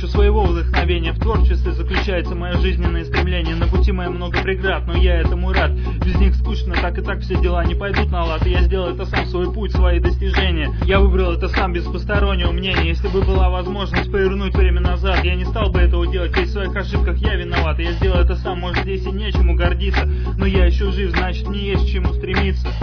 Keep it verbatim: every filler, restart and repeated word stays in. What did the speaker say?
ищу своего вдохновения. В творчестве заключается мое жизненное стремление. На пути моем много преград, но я этому рад. Без них скучно, так и так все дела не пойдут на лад. И я сделал это сам, свой путь, свои достижения. Я выбрал это сам, без постороннего мнения. Если бы была возможность повернуть время назад, я не стал бы этого делать, ведь в своих ошибках я виноват. Я сделал это сам, может здесь и нечему гордиться, но я еще жив, значит мне есть к чему стремиться.